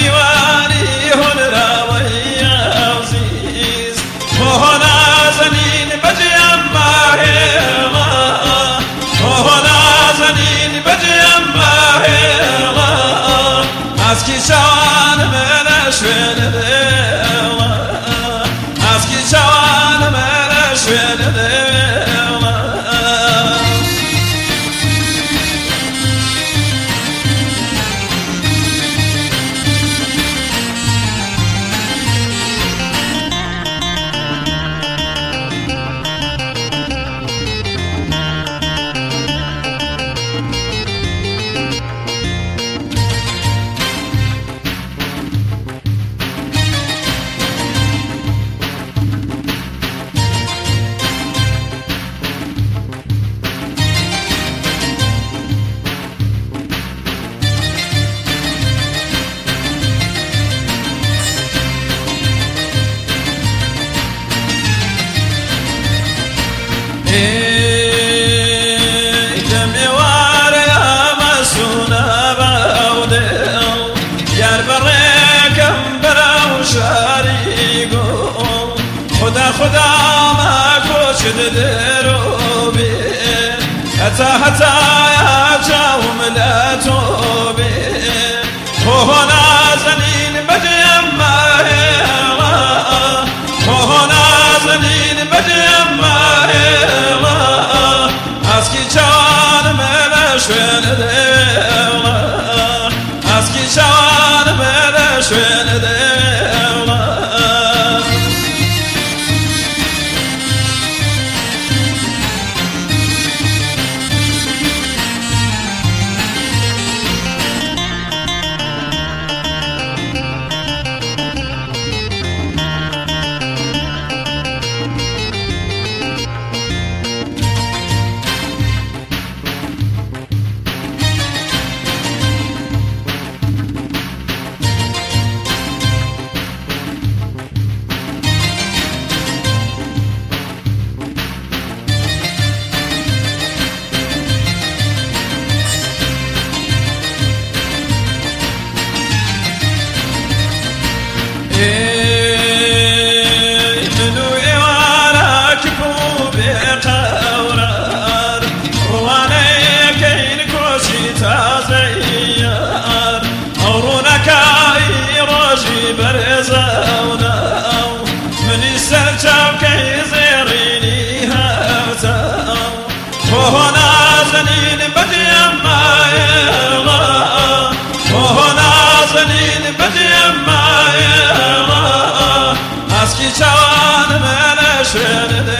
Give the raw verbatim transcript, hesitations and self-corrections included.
میوانی هنر وی عزیز تو نازنین بجیم ماهیلا تو نازنین بجیم ماهیلا از کی شوان من شوین دیلا از کی شوان من شوین دیلا خدا خدا ما کوشد درو بی حتی حتی یا جاوم لاتو بی تو نازنین بجیم ماهیلا تو نازنین بجیم ماهیلا از کی جوان من شوین دیلا از کی جوان من شوین دیلا تو نازنین بجیم ماهیلا تو نازنین بجیم ماهیلا از کی جوان من شوین